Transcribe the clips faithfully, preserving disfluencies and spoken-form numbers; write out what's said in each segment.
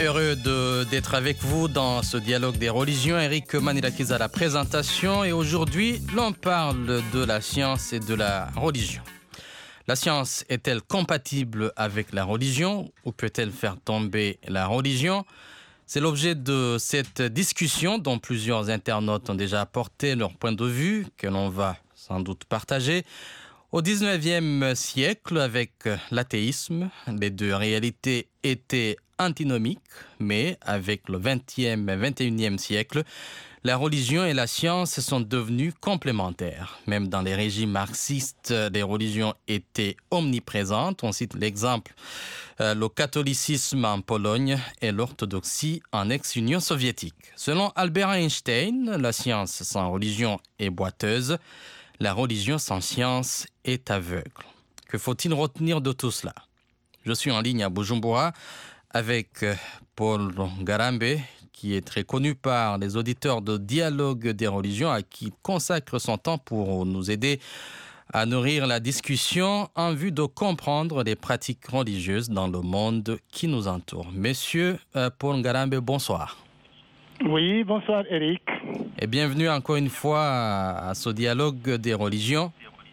Heureux de, d'être avec vous dans ce dialogue des religions. Eric Manilakis à la présentation et aujourd'hui, l'on parle de la science et de la religion. La science est-elle compatible avec la religion ou peut-elle faire tomber la religion ? C'est l'objet de cette discussion dont plusieurs internautes ont déjà apporté leur point de vue, que l'on va sans doute partager. Au dix-neuvième siècle, avec l'athéisme, les deux réalités étaient antinomiques, mais avec le vingtième et vingt et unième siècle, la religion et la science sont devenues complémentaires. Même dans les régimes marxistes, les religions étaient omniprésentes. On cite l'exemple, euh, le catholicisme en Pologne et l'orthodoxie en ex-Union soviétique. Selon Albert Einstein, la science sans religion est boiteuse. La religion sans science est aveugle. Que faut-il retenir de tout cela ? Je suis en ligne à Bujumbura avec Paul Ngarambe, qui est très connu par les auditeurs de Dialogue des religions, à qui il consacre son temps pour nous aider à nourrir la discussion en vue de comprendre les pratiques religieuses dans le monde qui nous entoure. Monsieur euh, Paul Ngarambe, bonsoir. Oui, bonsoir Eric. Et bienvenue encore une fois à, à ce dialogue des religions.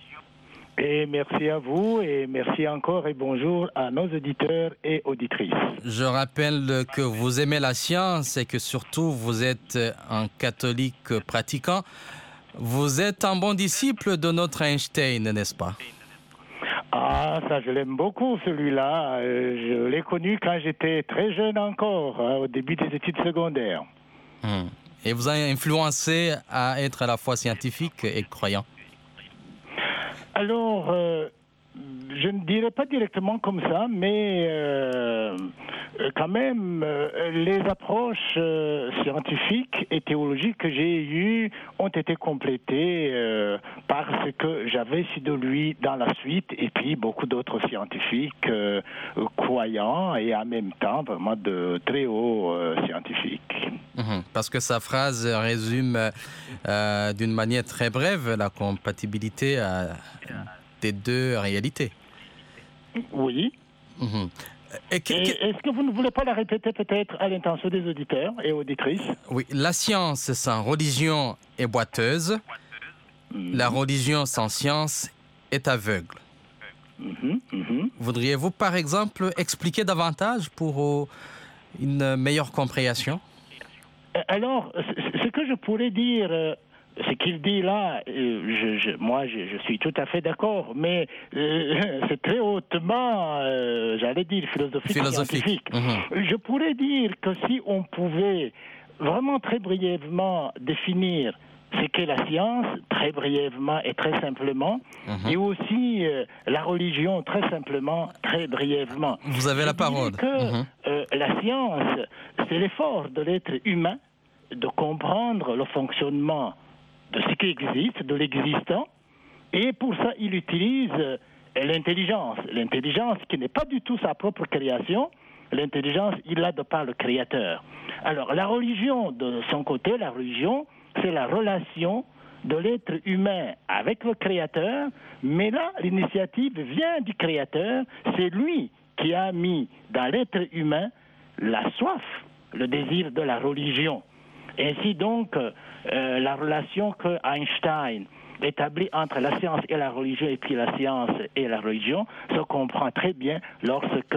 Et merci à vous et merci encore et bonjour à nos auditeurs et auditrices. Je rappelle que vous aimez la science et que surtout vous êtes un catholique pratiquant. Vous êtes un bon disciple de notre Einstein, n'est-ce pas ? Ah, ça je l'aime beaucoup celui-là. Euh, je l'ai connu quand j'étais très jeune encore, hein, au début des études secondaires. Hum. Et vous avez influencé à être à la fois scientifique et croyant. Alors, euh, je ne dirais pas directement comme ça, mais euh, quand même, euh, les approches euh, scientifiques et théologiques que j'ai eues ont été complétées euh, par ce que j'avais su de lui dans la suite, et puis beaucoup d'autres scientifiques euh, croyants et en même temps vraiment de très hauts euh, scientifiques. Mmh, parce que sa phrase résume euh, d'une manière très brève la compatibilité euh, des deux réalités. Oui. Mmh. Et que, et que... Est-ce que vous ne voulez pas la répéter peut-être à l'intention des auditeurs et auditrices ? Oui, la science sans religion est boiteuse. Mmh. La religion sans science est aveugle. Mmh, mmh. Voudriez-vous par exemple expliquer davantage pour une meilleure compréhension ? Alors, ce que je pourrais dire, ce qu'il dit là, je, je, moi je, je suis tout à fait d'accord, mais euh, c'est très hautement, euh, j'allais dire, philosophique, philosophique. scientifique. Mmh. Je pourrais dire que si on pouvait vraiment très brièvement définir ce qu'est la science, très brièvement et très simplement, mmh. et aussi euh, la religion, très simplement, très brièvement. Vous avez la parole. Que mmh. euh, la science, c'est l'effort de l'être humain de comprendre le fonctionnement de ce qui existe, de l'existant, et pour ça, il utilise l'intelligence. L'intelligence qui n'est pas du tout sa propre création, l'intelligence, il l'a de par le Créateur. Alors, la religion, de son côté, la religion, c'est la relation de l'être humain avec le Créateur, mais là, l'initiative vient du Créateur, c'est lui qui a mis dans l'être humain la soif, le désir de la religion. Ainsi donc, euh, la relation que Einstein établit entre la science et la religion, et puis la science et la religion, se comprend très bien lorsque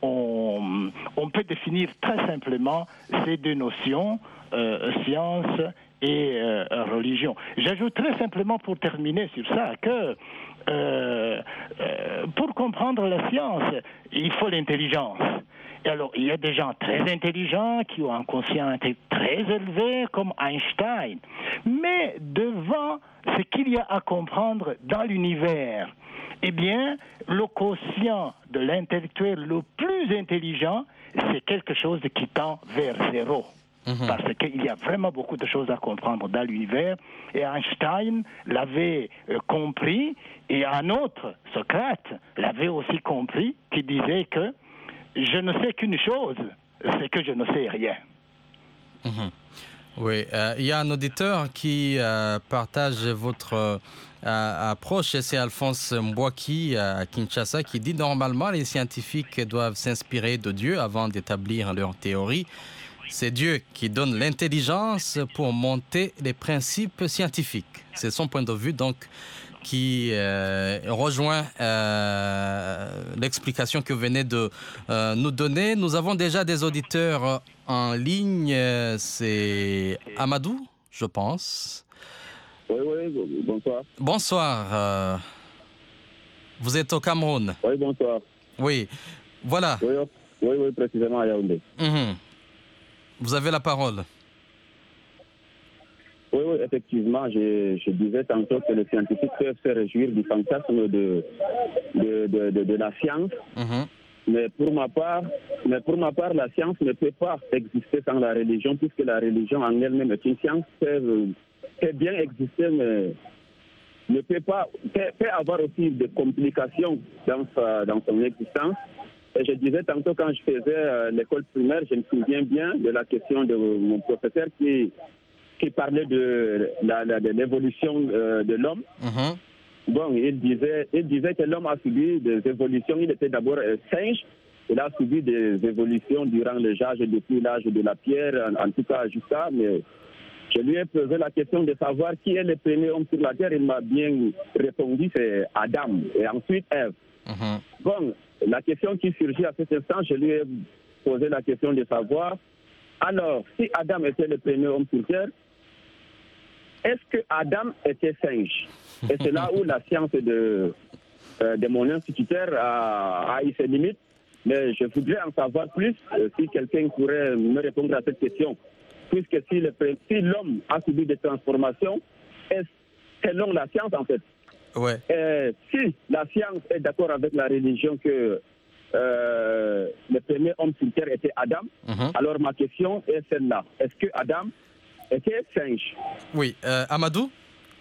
on, on peut définir très simplement ces deux notions, euh, science et euh, religion. J'ajoute très simplement pour terminer sur ça que euh, euh, pour comprendre la science, il faut l'intelligence. Et alors, il y a des gens très intelligents qui ont un quotient très élevé comme Einstein. Mais devant ce qu'il y a à comprendre dans l'univers, eh bien, le quotient de l'intellectuel le plus intelligent, c'est quelque chose qui tend vers zéro. Mmh. Parce qu'il y a vraiment beaucoup de choses à comprendre dans l'univers. Et Einstein l'avait euh, compris, et un autre, Socrate, l'avait aussi compris, qui disait que je ne sais qu'une chose, c'est que je ne sais rien. Mmh. Oui, euh, il y a un auditeur qui euh, partage votre euh, approche, et c'est Alphonse Mbouaki à Kinshasa qui dit normalement les scientifiques doivent s'inspirer de Dieu avant d'établir leur théorie. C'est Dieu qui donne l'intelligence pour monter les principes scientifiques. C'est son point de vue donc qui euh, rejoint euh, l'explication que vous venez de euh, nous donner. Nous avons déjà des auditeurs en ligne. C'est Amadou, je pense. Oui, oui, bonsoir. Bonsoir. Euh, vous êtes au Cameroun? Oui, bonsoir. Oui, voilà. Oui, oui, oui, précisément à Yaoundé. Mmh. Vous avez la parole. Oui, oui, effectivement, je, je disais tantôt que les scientifiques peuvent se réjouir du fantasme de, de, de, de, de la science. Mmh. Mais pour ma part, mais pour ma part, la science ne peut pas exister sans la religion, puisque la religion en elle-même est une science qui peut, peut bien exister, mais ne peut pas peut, peut avoir aussi des complications dans sa, dans son existence. Et je disais tantôt quand je faisais euh, l'école primaire, je me souviens bien de la question de mon professeur qui qui parlait de, la, la, de l'évolution euh, de l'homme. Mmh. Bon, il disait, il disait que l'homme a subi des évolutions. Il était d'abord un singe. Il a subi des évolutions durant les âges, depuis l'âge de la pierre, en, en tout cas jusqu'à. Mais je lui ai posé la question de savoir qui est le premier homme sur la terre. Il m'a bien répondu, c'est Adam. Et ensuite Ève. Mmh. Bon, la question qui surgit à cet instant, je lui ai posé la question de savoir, alors, si Adam était le premier homme sur terre, est-ce que Adam était singe? Et c'est là où la science de, euh, de mon instituteur a, a eu ses limites. Mais je voudrais en savoir plus, euh, si quelqu'un pourrait me répondre à cette question. Puisque si, le, si l'homme a subi des transformations, est selon la science en fait. Ouais. Et si la science est d'accord avec la religion que euh, le premier homme sur terre était Adam, mm-hmm. alors ma question est celle-là. Est-ce que Adam était singe? Oui. Euh, Amadou?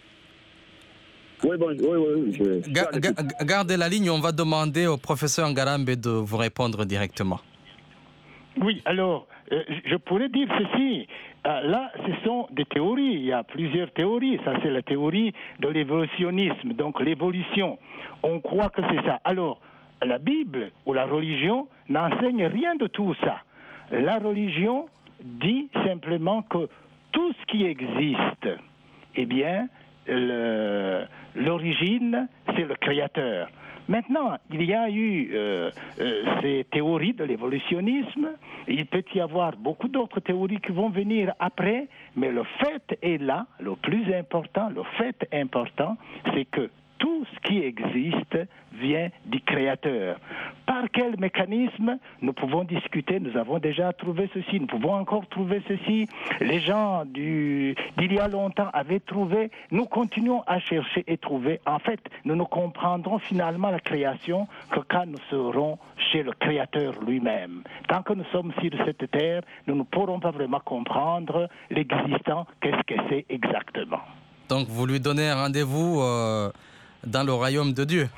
Oui, bon, oui, oui. Je, Ga- ga- gardez la ligne, on va demander au professeur Ngarambe de vous répondre directement. Oui, alors, euh, je pourrais dire ceci. Euh, là, ce sont des théories. Il y a plusieurs théories. Ça, c'est la théorie de l'évolutionnisme, donc l'évolution. On croit que c'est ça. Alors, la Bible ou la religion n'enseigne rien de tout ça. La religion dit simplement que tout ce qui existe, eh bien, le, l'origine, c'est le Créateur. Maintenant, il y a eu euh, euh, ces théories de l'évolutionnisme. Il peut y avoir beaucoup d'autres théories qui vont venir après, mais le fait est là, le plus important, le fait important, c'est que tout ce qui existe vient du Créateur. Par quel mécanisme? Nous pouvons discuter, nous avons déjà trouvé ceci, nous pouvons encore trouver ceci. Les gens du, d'il y a longtemps avaient trouvé, nous continuons à chercher et trouver. En fait, nous ne comprendrons finalement la création que quand nous serons chez le Créateur lui-même. Tant que nous sommes sur cette terre, nous ne pourrons pas vraiment comprendre l'existant, qu'est-ce que c'est exactement. Donc vous lui donnez un rendez-vous euh, dans le royaume de Dieu?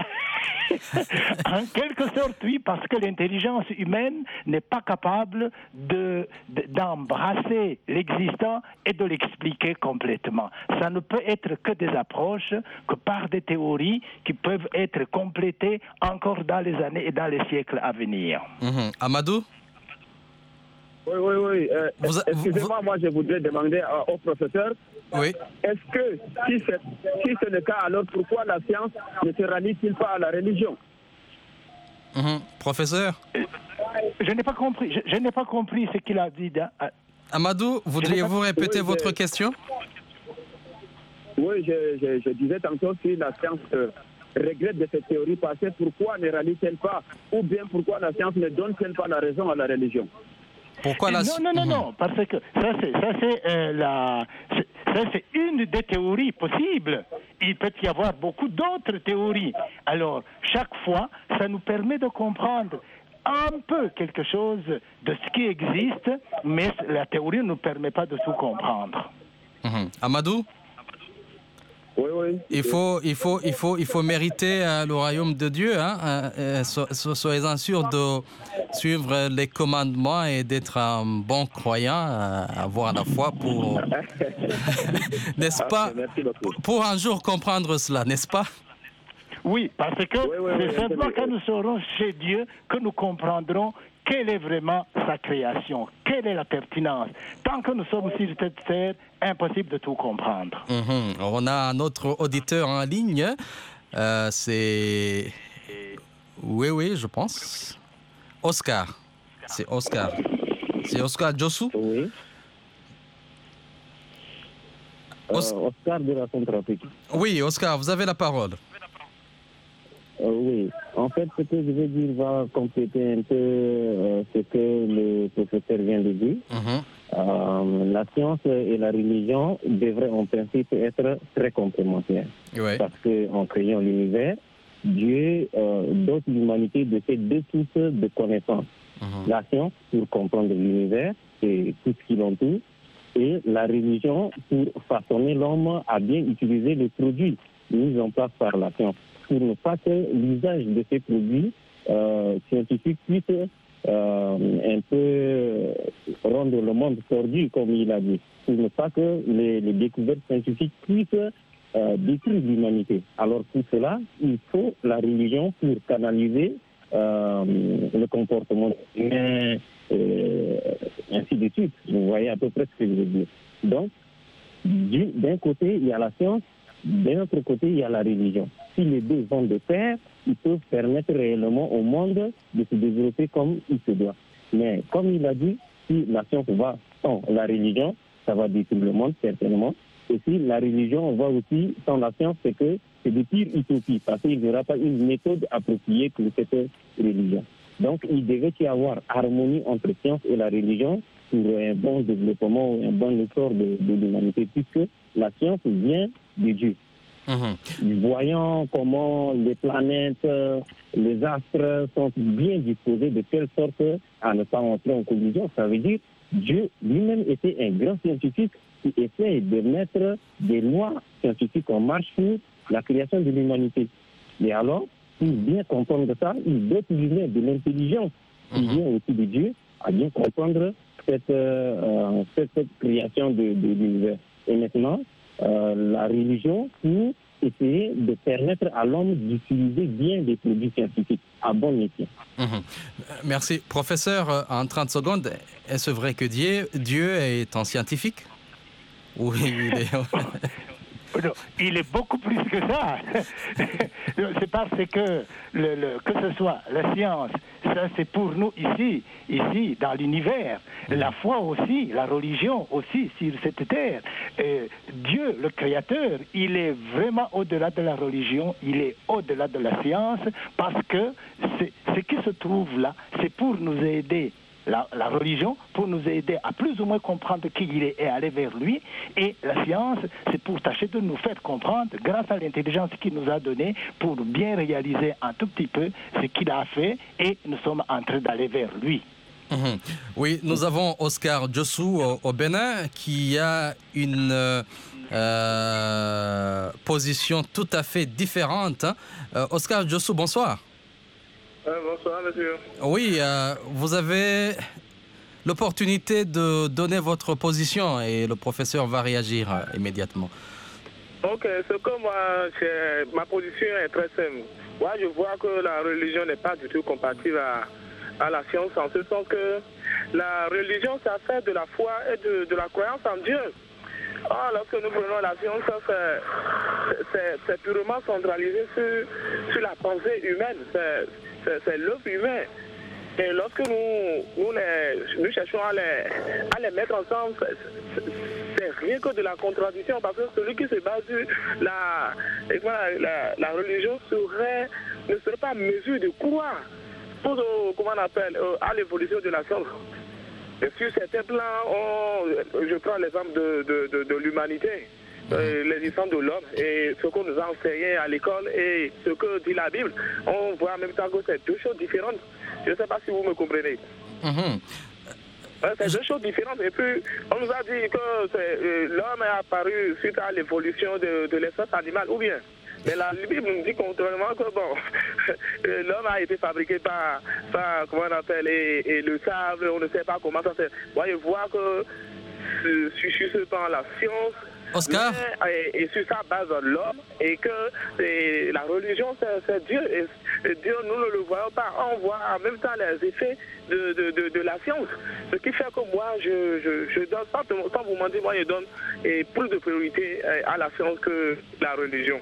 En quelque sorte, oui, parce que l'intelligence humaine n'est pas capable de, de, d'embrasser l'existant et de l'expliquer complètement. Ça ne peut être que des approches, que par des théories qui peuvent être complétées encore dans les années et dans les siècles à venir. Mmh. Amadou? Oui, oui, oui. Euh, vous, excusez-moi, vous... moi je voudrais demander euh, au professeur, oui. Est-ce que, si c'est, si c'est le cas, alors pourquoi la science ne se rallie-t-il pas à la religion? Mmh. Professeur? Je n'ai pas compris, je, je n'ai pas compris ce qu'il a dit. Dans... Amadou, voudriez-vous répéter oui, votre je... question? Oui, je, je, je disais tantôt si la science euh, regrette de cette théorie passée, pourquoi ne rallie-t-elle pas? Ou bien pourquoi la science ne donne-t-elle pas la raison à la religion? Pourquoi la... Non, non, non, non, parce que ça c'est, ça c'est, euh, la, c'est, ça c'est une des théories possibles. Il peut y avoir beaucoup d'autres théories. Alors, chaque fois, ça nous permet de comprendre un peu quelque chose de ce qui existe, mais la théorie ne nous permet pas de tout comprendre. Mmh. Amadou? Oui, oui. Il faut, il faut, il faut, il faut mériter euh, le royaume de Dieu. Hein? Euh, euh, so, so, soyez-en sûrs de suivre les commandements et d'être un bon croyant, euh, avoir la foi pour, n'est-ce pas, pour un jour comprendre cela, n'est-ce pas? Oui, parce que oui, oui, c'est oui, simplement oui. quand nous serons chez Dieu que nous comprendrons quelle est vraiment sa création, quelle est la pertinence. Tant que nous sommes sur cette terre, impossible de tout comprendre. Mm-hmm. On a un autre auditeur en ligne. Euh, c'est... Oui, oui, je pense. Oscar. C'est Oscar. C'est Oscar Josu? Oui. Os... Euh, Oscar de la Centrafrique. Oui, Oscar, vous avez la parole. Euh, oui, en fait, ce que je veux dire va compléter un peu euh, ce que le professeur vient de dire. Mm-hmm. Euh, la science et la religion devraient en principe être très complémentaires. Oui. Parce qu'en créant l'univers, Dieu euh, dote l'humanité de ces deux sources de connaissances. Mm-hmm. La science pour comprendre l'univers et tout ce qui l'entoure, et la religion pour façonner l'homme à bien utiliser les produits mis en place par la science, pour ne pas que l'usage de ces produits euh, scientifiques puisse euh, un peu rendre le monde tordu, comme il a dit, pour ne pas que les, les découvertes scientifiques puissent euh, détruire l'humanité. Alors pour cela, il faut la religion pour canaliser euh, le comportement humain, euh, ainsi de suite. Vous voyez à peu près ce que je veux dire. Donc, d'un côté, il y a la science, d'un autre côté, il y a la religion. Si les deux vont de pair, ils peuvent permettre réellement au monde de se développer comme il se doit. Mais comme il a dit, si la science va sans la religion, ça va détruire le monde, certainement. Et si la religion va aussi sans la science, c'est que c'est de pire utopie, parce qu'il n'y aura pas une méthode appropriée pour cette religion. Donc, il devait y avoir harmonie entre science et la religion pour un bon développement, un bon essor de, de l'humanité, puisque la science vient de Dieu. Mmh. Voyant comment les planètes, les astres sont bien disposés de telle sorte à ne pas entrer en collision, ça veut dire Dieu lui-même était un grand scientifique qui essaie de mettre des lois scientifiques en marche pour la création de l'humanité. Et alors, pour bien comprendre ça, il doit utiliser de l'intelligence qui vient aussi de Dieu à bien comprendre cette, euh, cette, cette création de, de l'univers. Et maintenant, euh, la religion pour essayer de permettre à l'homme d'utiliser bien des produits scientifiques à bon escient. Mmh. Merci. Professeur, en trente secondes, est-ce vrai que Dieu, Dieu est un scientifique? Oui, il est... Non, il est beaucoup plus que ça. C'est parce que, le, le, que ce soit la science, ça c'est pour nous ici, ici dans l'univers. La foi aussi, la religion aussi sur cette terre. Et Dieu, le Créateur, il est vraiment au-delà de la religion, il est au-delà de la science, parce que ce qui se trouve là, c'est pour nous aider. La, la religion pour nous aider à plus ou moins comprendre qui il est et aller vers lui. Et la science, c'est pour tâcher de nous faire comprendre, grâce à l'intelligence qu'il nous a donnée, pour bien réaliser un tout petit peu ce qu'il a fait et nous sommes en train d'aller vers lui. Mmh. Oui, nous avons Oscar Josu au, au Bénin qui a une euh, position tout à fait différente. Euh, Oscar Josu, bonsoir. Euh, bonsoir, monsieur. Oui, euh, vous avez l'opportunité de donner votre position et le professeur va réagir euh, immédiatement. Ok, ce que moi, ma position est très simple. Moi, je vois que la religion n'est pas du tout compatible à, à la science, en ce sens que la religion, ça fait de la foi et de, de la croyance en Dieu. Ah, lorsque nous prenons la science, c'est purement centralisé sur, sur la pensée humaine. C'est l'œuvre humaine. Et lorsque nous, nous, les, nous cherchons à les, à les mettre ensemble, c'est rien que de la contradiction, parce que celui qui se base sur la, la, la religion serait, ne serait pas en mesure de croire pour, comment on appelle, à l'évolution de la science. Et sur certains plans, on, je prends l'exemple de, de, de, de l'humanité. Euh, l'existence de l'homme et ce qu'on nous a enseigné à l'école et ce que dit la Bible, on voit en même temps que c'est deux choses différentes. Je ne sais pas si vous me comprenez. Mmh. Ouais, c'est deux choses différentes. Et puis, on nous a dit que euh, l'homme est apparu suite à l'évolution de, de l'espèce animale, ou bien. Mais la Bible nous dit contrairement que bon, l'homme a été fabriqué par, par comment on appelle, et, et le sable, on ne sait pas comment ça s'est. Voyez, voir que sur, sur ce temps, la science. Oscar Et, et sur sa base l'homme, et que et la religion c'est Dieu, et, et Dieu nous ne le voyons pas, on voit en même temps les effets de, de, de, de la science, ce qui fait que moi je, je, je donne, sans, sans vous mentir, moi je donne et plus de priorité à la science que la religion.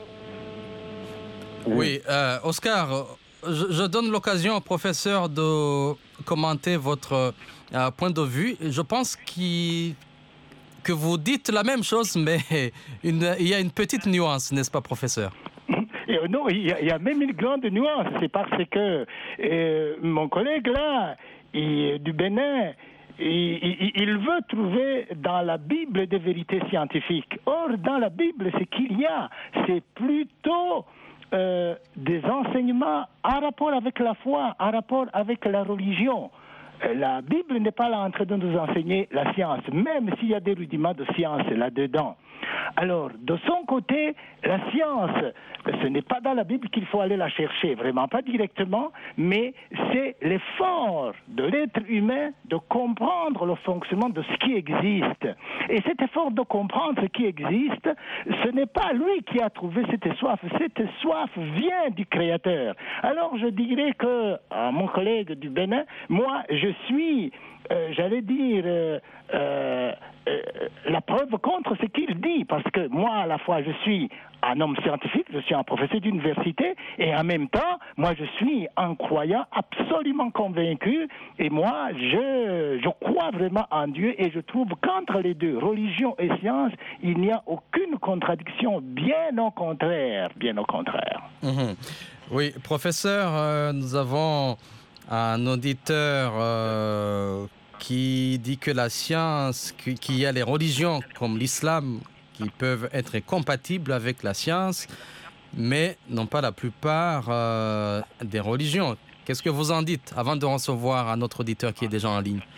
Oui, euh, Oscar, je, je donne l'occasion au professeur de commenter votre euh, point de vue. Je pense qu'il que vous dites la même chose, mais une, il y a une petite nuance, n'est-ce pas, professeur? Et non, il y, a, il y a même une grande nuance. C'est parce que euh, mon collègue là, il, du Bénin, il, il, il veut trouver dans la Bible des vérités scientifiques. Or, dans la Bible, ce qu'il y a, c'est plutôt euh, des enseignements en rapport avec la foi, en rapport avec la religion. La Bible n'est pas là en train de nous enseigner la science, même s'il y a des rudiments de science là-dedans. Alors, de son côté, la science, ce n'est pas dans la Bible qu'il faut aller la chercher, vraiment pas directement, mais c'est l'effort de l'être humain de comprendre le fonctionnement de ce qui existe. Et cet effort de comprendre ce qui existe, ce n'est pas lui qui a trouvé cette soif, cette soif vient du Créateur. Alors, je dirais que, à mon collègue du Bénin, moi, je suis, euh, j'allais dire, euh, euh, euh, la preuve contre ce qu'il dit, parce que moi, à la fois, je suis un homme scientifique, je suis un professeur d'université, et en même temps, moi, je suis un croyant absolument convaincu, et moi, je, je crois vraiment en Dieu, et je trouve qu'entre les deux, religion et science, il n'y a aucune contradiction, bien au contraire, bien au contraire. Mmh. Oui, professeur, euh, nous avons un auditeur euh, qui dit que la science, qu'il y a les religions comme l'islam qui peuvent être compatibles avec la science, mais non pas la plupart euh, des religions. Qu'est-ce que vous en dites avant de recevoir un autre auditeur qui est déjà en ligne?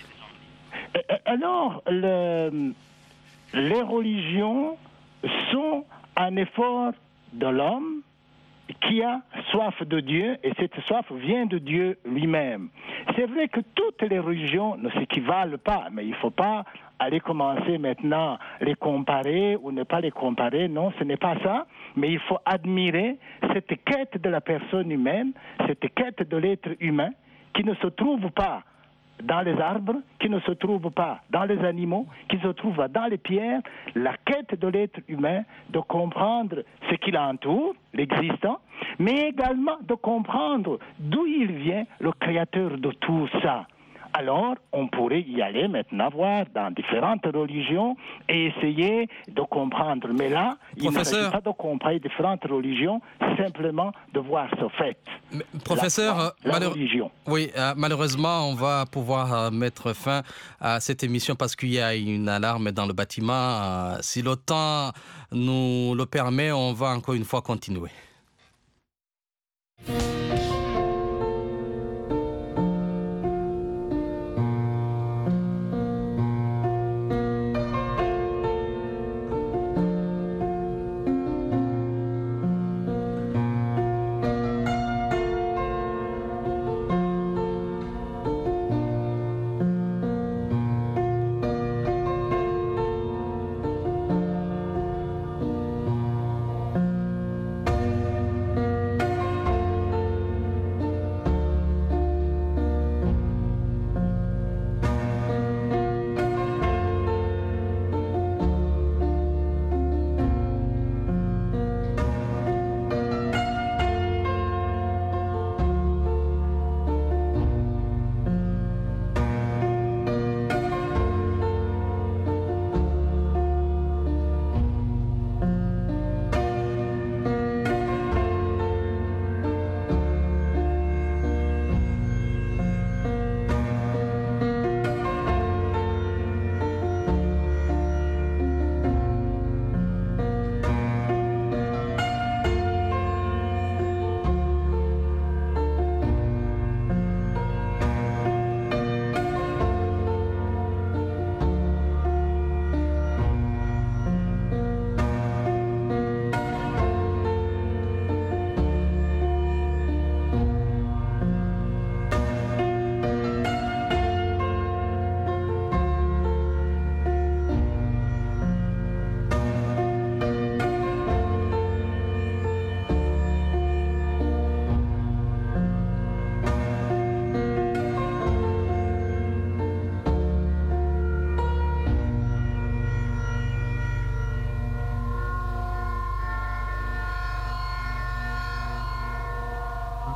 Alors, le, les religions sont un effort de l'homme qui a soif de Dieu, et cette soif vient de Dieu lui-même. C'est vrai que toutes les religions ne s'équivalent pas, mais il ne faut pas aller commencer maintenant à les comparer ou ne pas les comparer. Non, ce n'est pas ça, mais il faut admirer cette quête de la personne humaine, cette quête de l'être humain qui ne se trouve pas dans les arbres, qui ne se trouvent pas dans les animaux, qui se trouvent dans les pierres, la quête de l'être humain, de comprendre ce qui l'entoure, l'existant, mais également de comprendre d'où il vient, le créateur de tout ça. Alors, on pourrait y aller maintenant, voir dans différentes religions et essayer de comprendre. Mais là, Professeur, il ne s'agit pas de comprendre différentes religions, c'est simplement de voir ce fait. Mais, professeur, la, la malheure... religion. Oui, euh, malheureusement, on va pouvoir euh, mettre fin à cette émission parce qu'il y a une alarme dans le bâtiment. Euh, si le temps nous le permet, on va encore une fois continuer.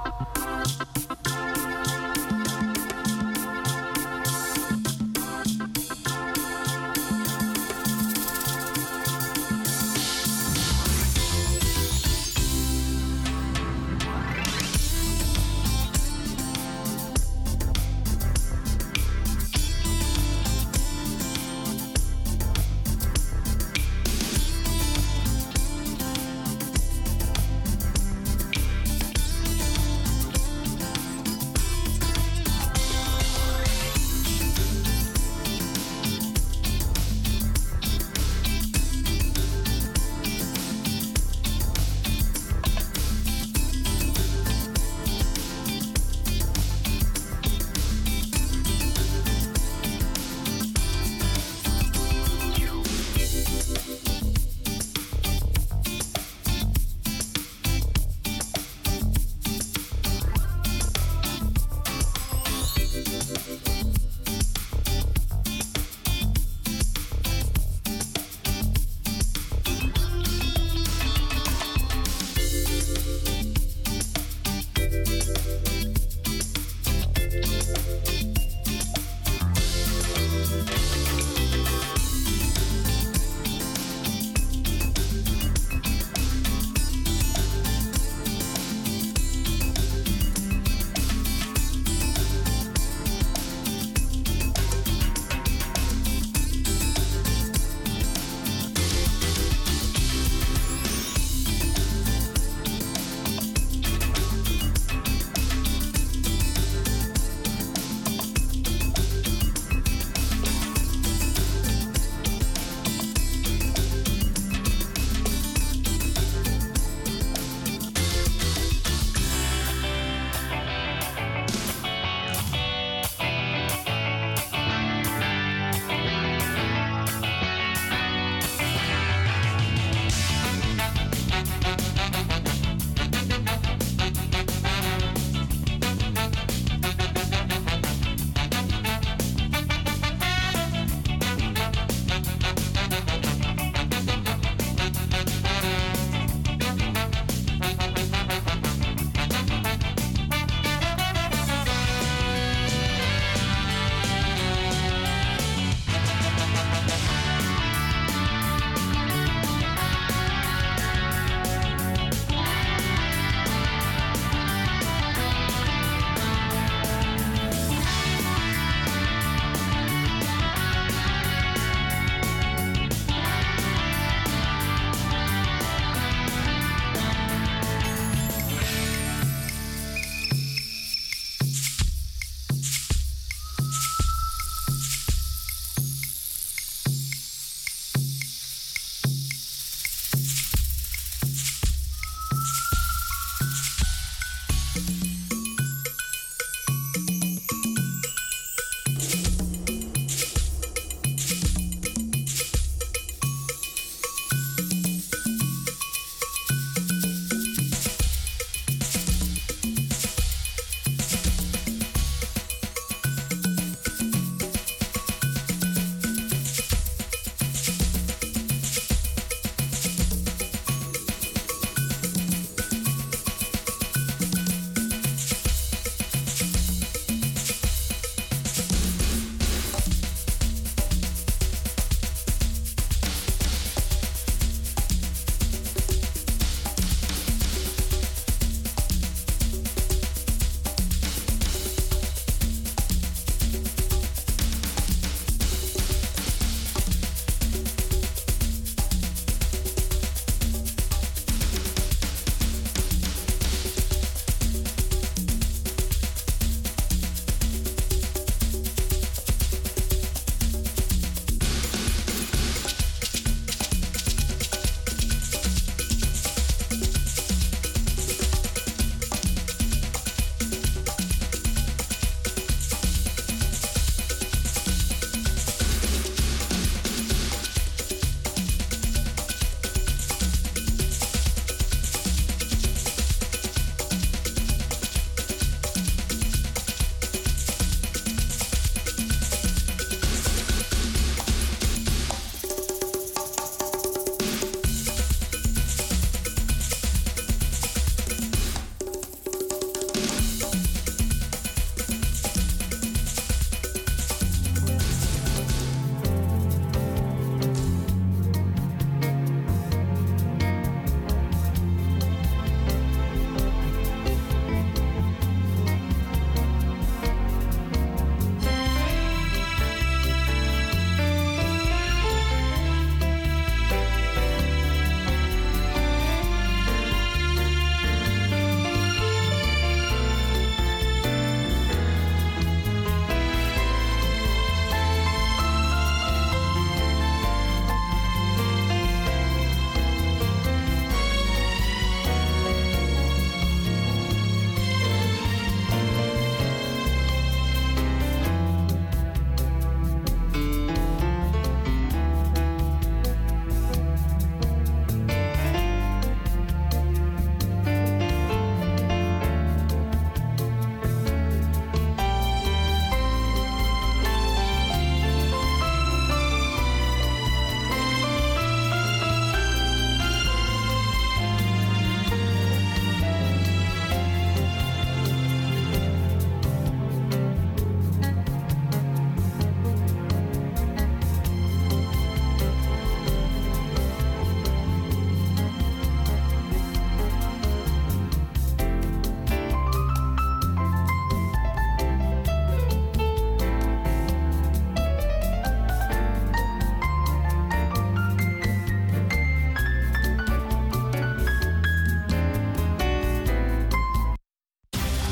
Thank you.